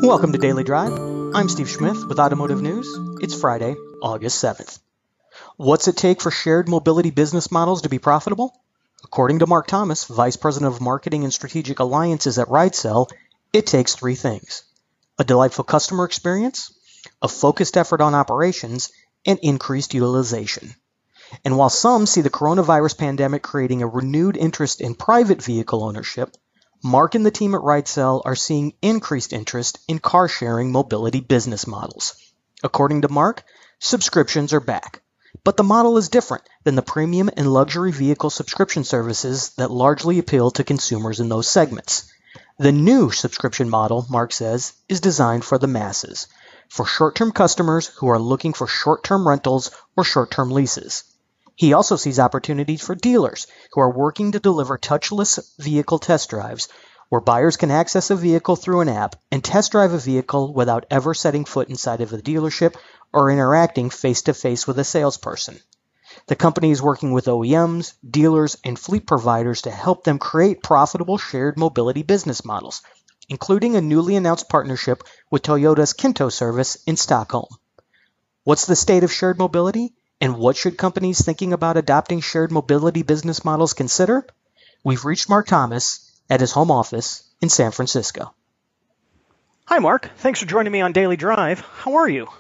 Welcome to Daily Drive. I'm Steve Schmidt with Automotive News. It's Friday, August 7th. What's it take for shared mobility business models to be profitable? According to Mark Thomas, Vice President of Marketing and Strategic Alliances at RideCell, it takes three things: a delightful customer experience, a focused effort on operations, and increased utilization. And while some see the coronavirus pandemic creating a renewed interest in private vehicle ownership, Mark and the team at RideCell are seeing increased interest in car-sharing mobility business models. According to Mark, subscriptions are back, but the model is different than the premium and luxury vehicle subscription services that largely appeal to consumers in those segments. The new subscription model, Mark says, is designed for the masses, for short-term customers who are looking for short-term rentals or short-term leases. He also sees opportunities for dealers who are working to deliver touchless vehicle test drives, where buyers can access a vehicle through an app and test drive a vehicle without ever setting foot inside of a dealership or interacting face-to-face with a salesperson. The company is working with OEMs, dealers, and fleet providers to help them create profitable shared mobility business models, including a newly announced partnership with Toyota's Kinto service in Stockholm. What's the state of shared mobility? And what should companies thinking about adopting shared mobility business models consider? We've reached Mark Thomas at his home office in San Francisco. Hi, Mark. Thanks for joining me on Daily Drive. How are you?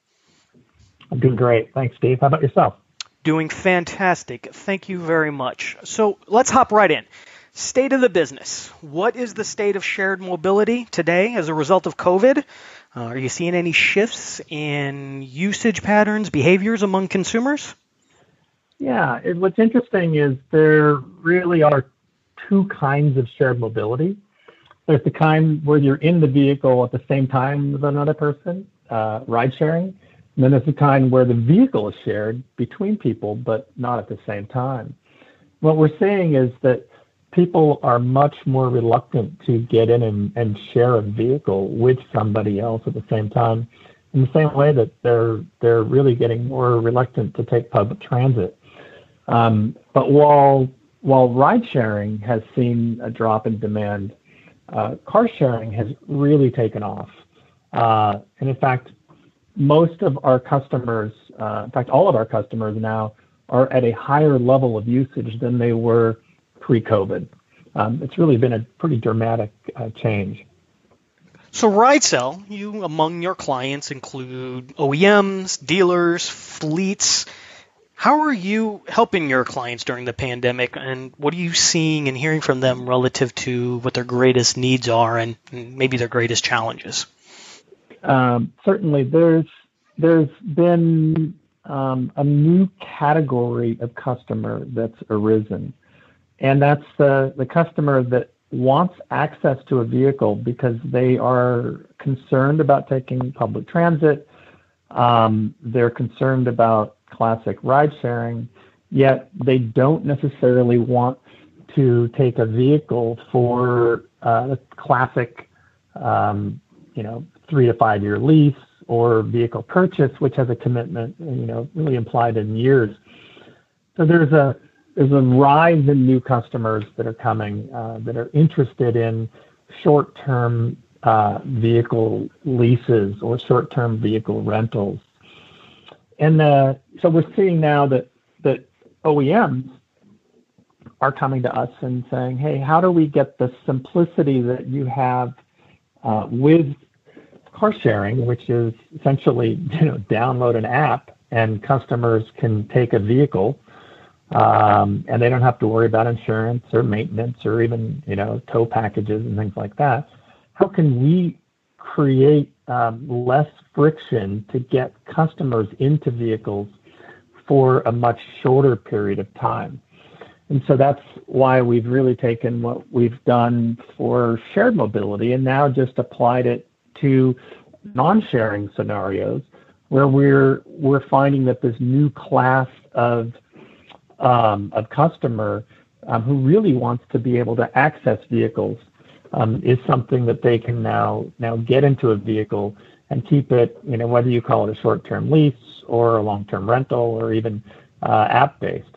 I'm doing great. Thanks, Steve. How about yourself? Doing fantastic. Thank you very much. So let's hop right in. State of the business. What is the state of shared mobility today as a result of COVID? Are you seeing any shifts in usage patterns, behaviors among consumers? Yeah, what's interesting is there really are two kinds of shared mobility. There's the kind where you're in the vehicle at the same time as another person, ride sharing. And then there's the kind where the vehicle is shared between people, but not at the same time. What we're seeing is that people are much more reluctant to get in and share a vehicle with somebody else at the same time, in the same way that they're really getting more reluctant to take public transit. But while ride sharing has seen a drop in demand, car sharing has really taken off. And in fact, most of our customers, in fact, all of our customers now are at a higher level of usage than they were pre-COVID. It's really been a pretty dramatic change. So RideCell, you among your clients include OEMs, dealers, fleets. How are you helping your clients during the pandemic, and what are you seeing and hearing from them relative to what their greatest needs are and maybe their greatest challenges? Certainly, there's been a new category of customer that's arisen. And that's the customer that wants access to a vehicle because they are concerned about taking public transit. They're concerned about classic ride sharing, yet they don't necessarily want to take a vehicle for a classic, 3 to 5 year lease or vehicle purchase, which has a commitment, really implied in years. So there's a rise in new customers that are coming that are interested in short-term vehicle leases or short-term vehicle rentals. And so we're seeing now that OEMs are coming to us and saying, hey, how do we get the simplicity that you have with car sharing, which is essentially, download an app and customers can take a vehicle and they don't have to worry about insurance or maintenance or even, tow packages and things like that. How can we create less friction to get customers into vehicles for a much shorter period of time? And so that's why we've really taken what we've done for shared mobility and now just applied it to non-sharing scenarios where we're finding that this new class of customer who really wants to be able to access vehicles is something that they can now get into a vehicle and keep it, whether you call it a short-term lease or a long-term rental or even app-based.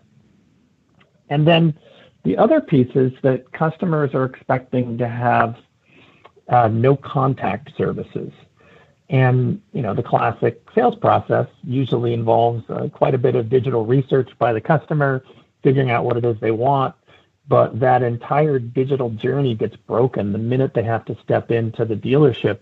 And then the other piece is that customers are expecting to have no contact services. And, the classic sales process usually involves quite a bit of digital research by the customer, figuring out what it is they want. But that entire digital journey gets broken the minute they have to step into the dealership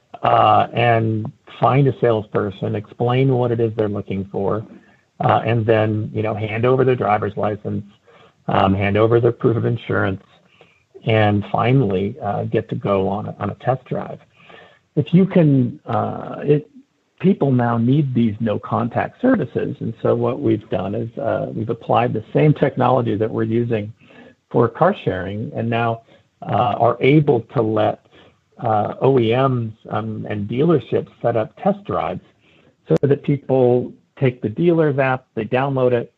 and find a salesperson, explain what it is they're looking for, and then, hand over their driver's license, hand over their proof of insurance, and finally get to go on a test drive. If you can, people now need these no contact services. And so what we've done is we've applied the same technology that we're using for car sharing and now are able to let OEMs and dealerships set up test drives so that people take the dealer's app, they download it,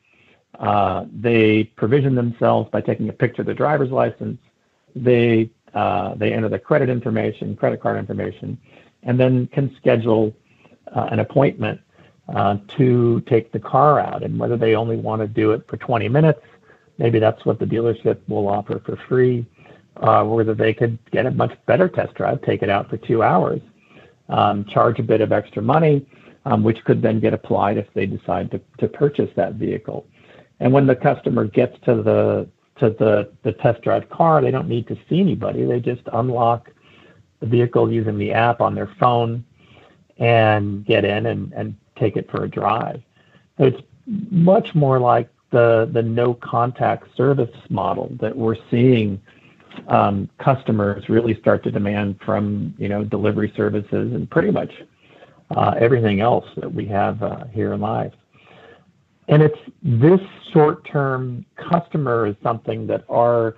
they provision themselves by taking a picture of the driver's license, they enter the credit card information, and then can schedule an appointment to take the car out. And whether they only want to do it for 20 minutes, maybe that's what the dealership will offer for free, whether they could get a much better test drive, take it out for 2 hours, charge a bit of extra money, which could then get applied if they decide to purchase that vehicle. And when the customer gets to the test drive car, they don't need to see anybody. They just unlock the vehicle using the app on their phone and get in and take it for a drive. So it's much more like the no contact service model that we're seeing customers really start to demand from delivery services and pretty much everything else that we have here in life. And it's this short-term customer is something that our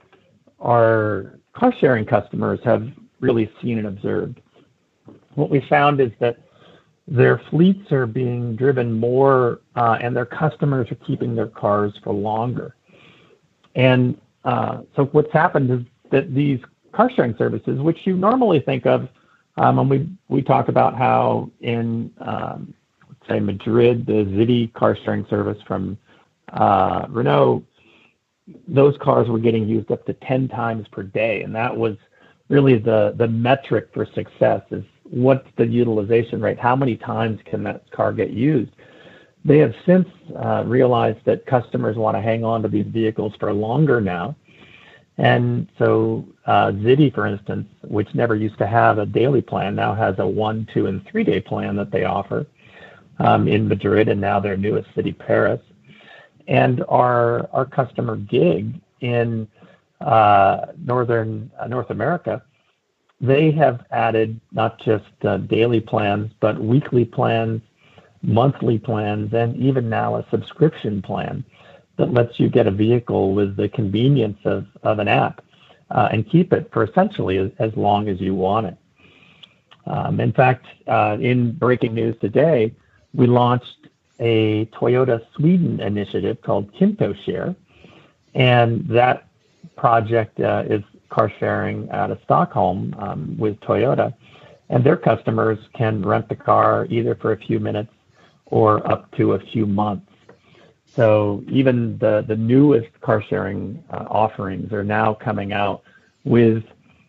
car sharing customers have really seen and observed. What we found is that their fleets are being driven more and their customers are keeping their cars for longer. And so what's happened is that these car sharing services, which you normally think of, and we talk about how in say Madrid, the Zity car sharing service from Renault, those cars were getting used up to 10 times per day. And that was really the metric for success is what's the utilization rate? How many times can that car get used? They have since realized that customers want to hang on to these vehicles for longer now. And so Zity, for instance, which never used to have a daily plan, now has a 1, 2, and 3 day plan that they offer in Madrid and now their newest city, Paris. And our customer Gig in North America, they have added not just daily plans, but weekly plans, monthly plans, and even now a subscription plan that lets you get a vehicle with the convenience of an app and keep it for essentially as long as you want it. In fact, in breaking news today, we launched a Toyota Sweden initiative called Kinto Share, and that project is car sharing out of Stockholm with Toyota, and their customers can rent the car either for a few minutes or up to a few months. So even the newest car sharing offerings are now coming out with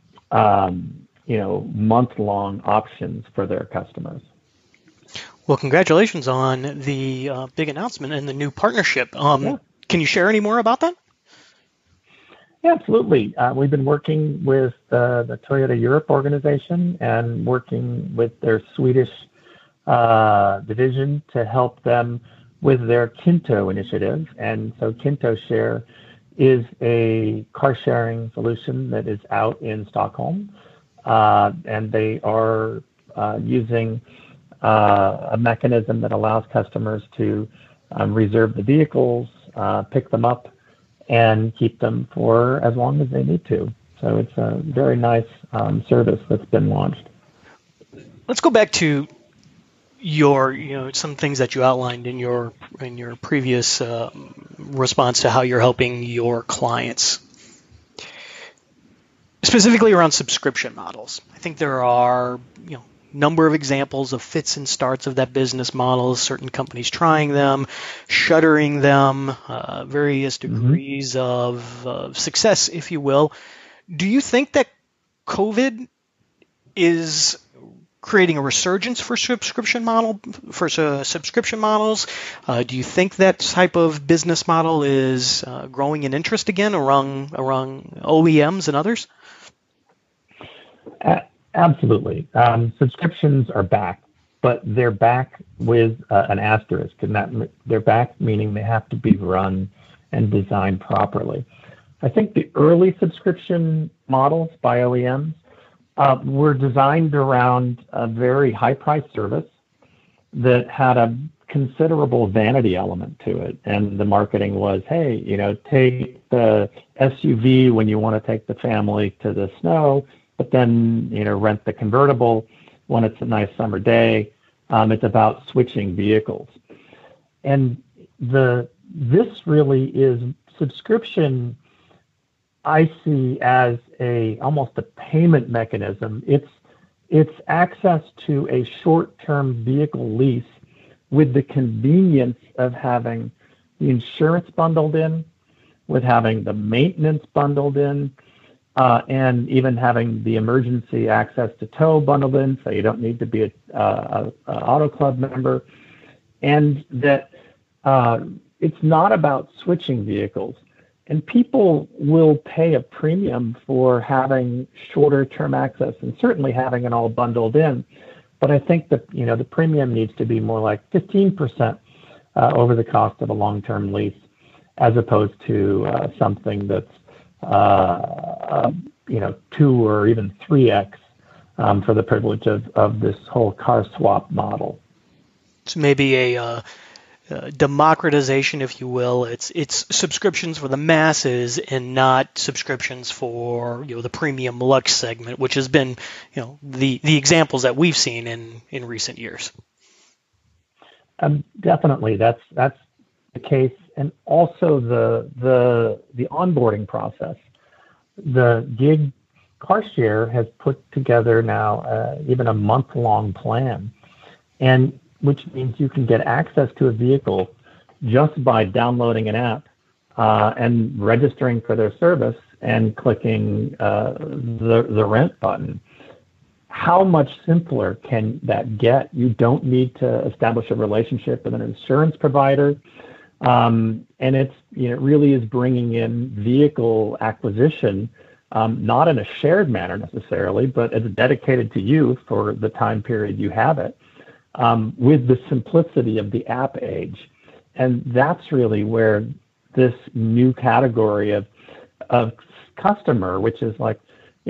month-long options for their customers. Well, congratulations on the big announcement and the new partnership. Can you share any more about that? Yeah, absolutely. We've been working with the Toyota Europe organization and working with their Swedish division to help them with their Kinto initiative. And so Kinto Share is a car sharing solution that is out in Stockholm. And they are using a mechanism that allows customers to reserve the vehicles, pick them up, and keep them for as long as they need to. So it's a very nice service that's been launched. Let's go back to your, some things that you outlined in your previous response to how you're helping your clients, specifically around subscription models. I think there are, number of examples of fits and starts of that business model, certain companies trying them, shuttering them, various degrees of success, if you will. Do you think that COVID is creating a resurgence for subscription models. Do you think that type of business model is growing in interest again around OEMs and others? Absolutely. Subscriptions are back, but they're back with an asterisk, and they're back meaning they have to be run and designed properly. I think the early subscription models by OEMs were designed around a very high-priced service that had a considerable vanity element to it. And the marketing was, hey, take the SUV when you want to take the family to the snow, but then, rent the convertible when it's a nice summer day. It's about switching vehicles. And this really is subscription, I see as almost a payment mechanism. It's access to a short-term vehicle lease with the convenience of having the insurance bundled in, with having the maintenance bundled in, and even having the emergency access to tow bundled in, so you don't need to be a Auto Club member, and that it's not about switching vehicles. And people will pay a premium for having shorter term access and certainly having it all bundled in. But I think that, the premium needs to be more like 15% over the cost of a long-term lease, as opposed to something that's, 2 or even 3x for the privilege of this whole car swap model. So maybe a democratization, if you will. It's subscriptions for the masses and not subscriptions for the premium luxe segment, which has been the examples that we've seen in recent years. Definitely, that's the case, and also the onboarding process. The gig car share has put together now even a month-long plan, and which means you can get access to a vehicle just by downloading an app and registering for their service and clicking the rent button. How much simpler can that get? You don't need to establish a relationship with an insurance provider. And it really is bringing in vehicle acquisition, not in a shared manner necessarily, but as dedicated to you for the time period you have it. With the simplicity of the app age. And that's really where this new category of customer, which is like,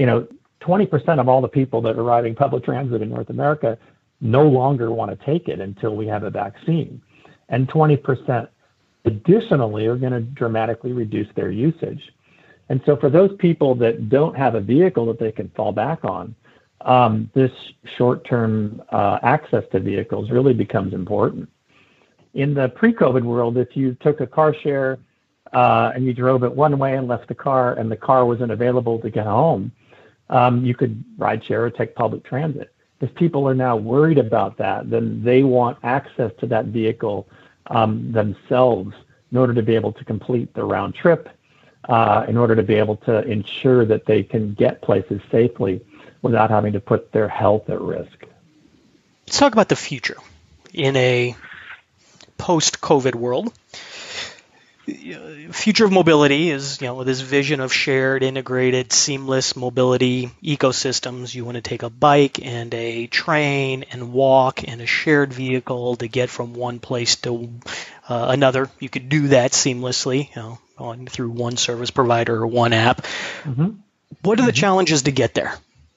20% of all the people that are riding public transit in North America no longer want to take it until we have a vaccine. And 20% additionally are going to dramatically reduce their usage. And so for those people that don't have a vehicle that they can fall back on, this short-term access to vehicles really becomes important. In the pre-COVID world, if you took a car share and you drove it one way and left the car and the car wasn't available to get home, you could ride share or take public transit. If people are now worried about that, then they want access to that vehicle themselves in order to be able to complete the round trip, in order to be able to ensure that they can get places safely without having to put their health at risk. Let's talk about the future in a post-COVID world. Future of mobility is, this vision of shared, integrated, seamless mobility ecosystems. You want to take a bike and a train and walk and a shared vehicle to get from one place to another. You could do that seamlessly, through one service provider or one app. Mm-hmm. What are the challenges to get there?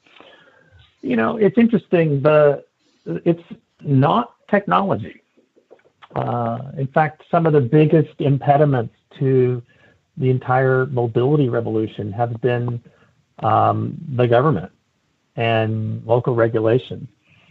It's interesting, but it's not technology. In fact, some of the biggest impediments to the entire mobility revolution have been the government and local regulation.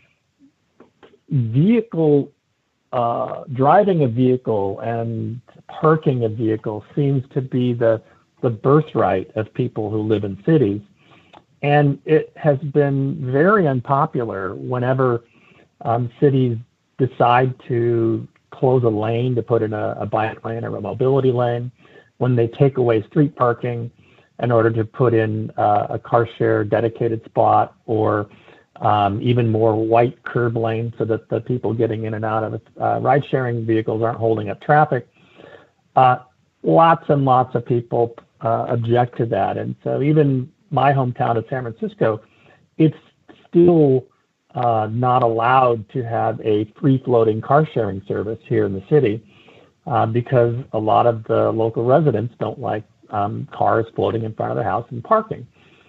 Driving a vehicle and parking a vehicle seems to be the birthright of people who live in cities. And it has been very unpopular whenever cities decide to close a lane to put in a bike lane or a mobility lane, when they take away street parking in order to put in a car share dedicated spot, or even more white curb lanes so that the people getting in and out of ride-sharing vehicles aren't holding up traffic. Lots and lots of people object to that. And so even my hometown of San Francisco, it's still not allowed to have a free-floating car-sharing service here in the city because a lot of the local residents don't like cars floating in front of their house and parking.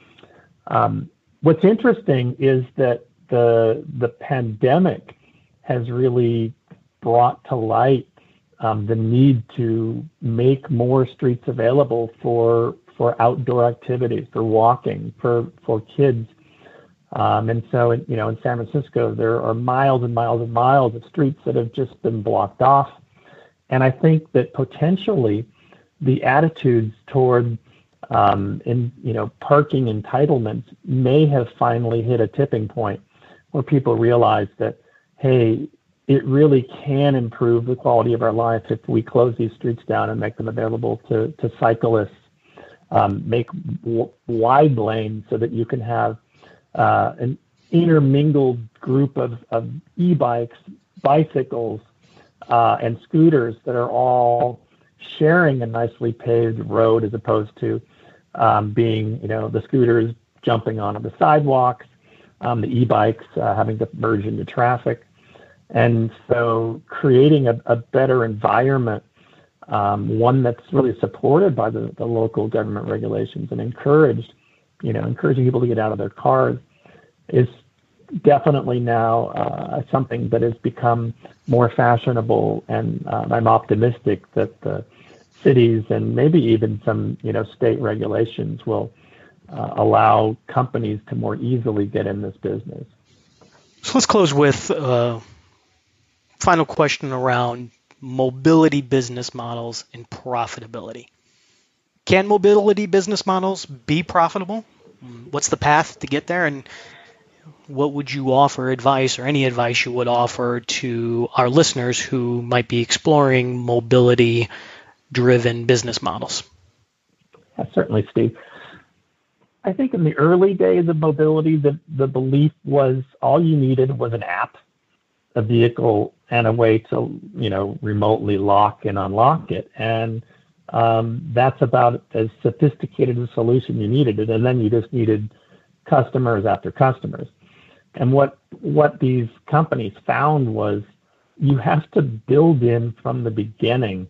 What's interesting is that the pandemic has really brought to light the need to make more streets available for outdoor activities, for walking, for kids. And so, in San Francisco, there are miles and miles and miles of streets that have just been blocked off. And I think that potentially the attitudes toward parking entitlements may have finally hit a tipping point where people realize that, hey, it really can improve the quality of our life if we close these streets down and make them available to cyclists, make wide lanes so that you can have an intermingled group of e-bikes, bicycles, and scooters that are all sharing a nicely paved road as opposed to being, the scooters jumping onto the sidewalks, the e-bikes having to merge into traffic. And so creating a better environment, one that's really supported by the local government regulations and encouraging people to get out of their cars is definitely now something that has become more fashionable. And I'm optimistic that the cities and maybe even some, state regulations will allow companies to more easily get in this business. So let's close with final question around mobility business models and profitability. Can mobility business models be profitable? What's the path to get there? And what would you offer advice, or any advice you would offer to our listeners who might be exploring mobility-driven business models? Certainly, Steve. I think in the early days of mobility, the belief was all you needed was an app, a vehicle, and a way to, remotely lock and unlock it. And that's about as sophisticated a solution you needed. And then you just needed customers after customers. And what these companies found was you have to build in from the beginning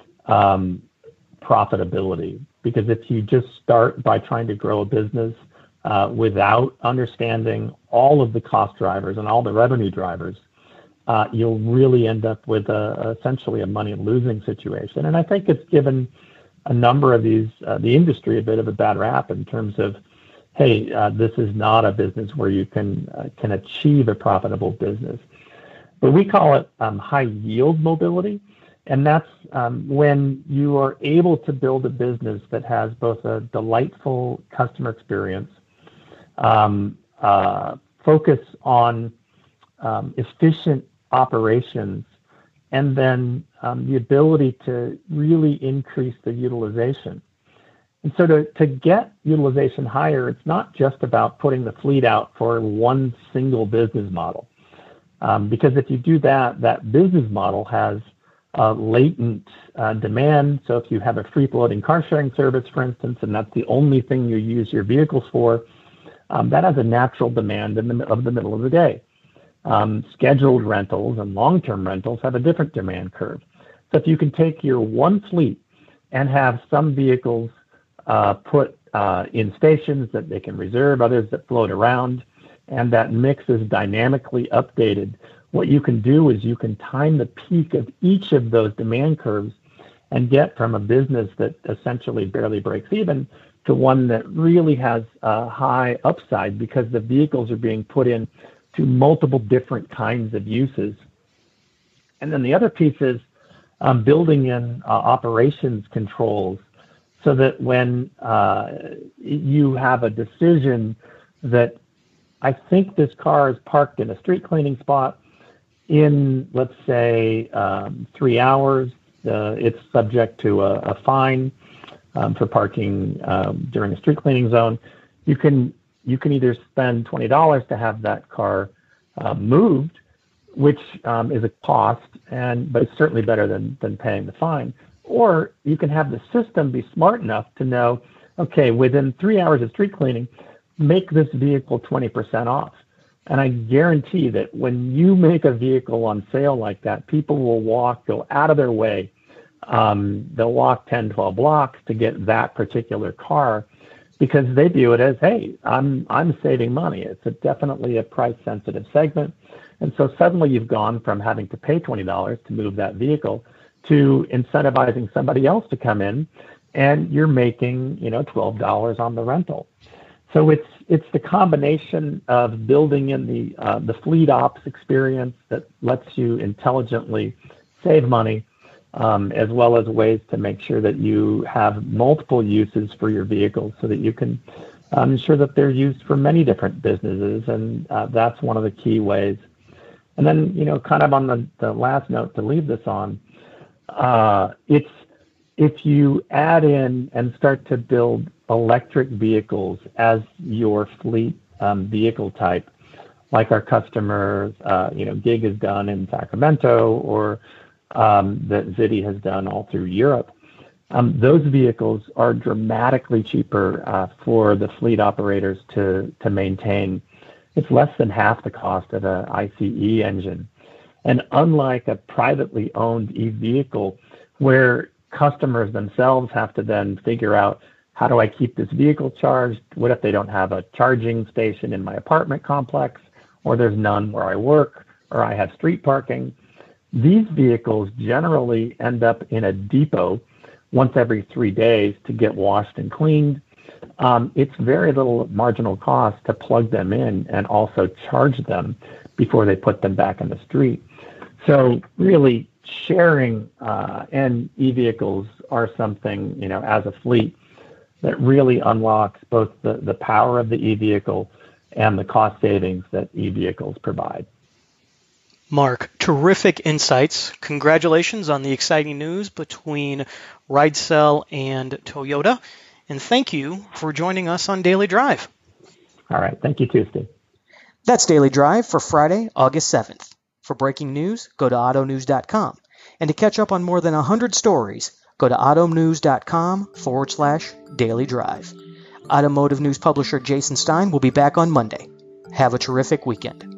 profitability. Because if you just start by trying to grow a business without understanding all of the cost drivers and all the revenue drivers, you'll really end up with essentially a money-losing situation. And I think it's given a number of the industry a bit of a bad rap in terms of, hey, this is not a business where you can achieve a profitable business. But we call it high-yield mobility, and that's when you are able to build a business that has both a delightful customer experience, focus on efficient operations, and then the ability to really increase the utilization. And so to get utilization higher, it's not just about putting the fleet out for one single business model. Because if you do that, that business model has latent demand. So if you have a free-floating car-sharing service, for instance, and that's the only thing you use your vehicles for, that has a natural demand of the middle of the day. Scheduled rentals and long-term rentals have a different demand curve. So if you can take your one fleet and have some vehicles put in stations that they can reserve, others that float around, and that mix is dynamically updated, what you can do is you can time the peak of each of those demand curves and get from a business that essentially barely breaks even to one that really has a high upside because the vehicles are being put in to multiple different kinds of uses. And then the other piece is building in operations controls so that when you have a decision that I think this car is parked in a street cleaning spot in, let's say, 3 hours, it's subject to a fine for parking during a street cleaning zone. You can you can either spend $20 to have that car moved, which is a cost, but it's certainly better than paying the fine. Or you can have the system be smart enough to know, okay, within 3 hours of street cleaning, make this vehicle 20% off. And I guarantee that when you make a vehicle on sale like that, people will go out of their way. They'll walk 10, 12 blocks to get that particular car because they view it as, hey, I'm saving money. It's definitely a price-sensitive segment. And so suddenly you've gone from having to pay $20 to move that vehicle to incentivizing somebody else to come in, and you're making, $12 on the rental. So it's the combination of building in the fleet ops experience that lets you intelligently save money, as well as ways to make sure that you have multiple uses for your vehicles so that you can ensure that they're used for many different businesses. And that's one of the key ways. And then, kind of on the last note to leave this on, it's if you add in and start to build electric vehicles as your fleet vehicle type, like our customers, GIG has done in Sacramento, or that Ziddy has done all through Europe. Those vehicles are dramatically cheaper for the fleet operators to maintain. It's less than half the cost of an ICE engine. And unlike a privately owned e-vehicle, where customers themselves have to then figure out, how do I keep this vehicle charged? What if they don't have a charging station in my apartment complex, or there's none where I work, or I have street parking? These vehicles generally end up in a depot once every 3 days to get washed and cleaned. It's very little marginal cost to plug them in and also charge them before they put them back in the street. So really sharing and e-vehicles are something, as a fleet that really unlocks both the power of the e-vehicle and the cost savings that e-vehicles provide. Mark, terrific insights. Congratulations on the exciting news between RideCell and Toyota. And thank you for joining us on Daily Drive. All right. Thank you, too, Steve. That's Daily Drive for Friday, August 7th. For breaking news, go to autonews.com. And to catch up on more than 100 stories, go to autonews.com/Daily Drive. Automotive news publisher Jason Stein will be back on Monday. Have a terrific weekend.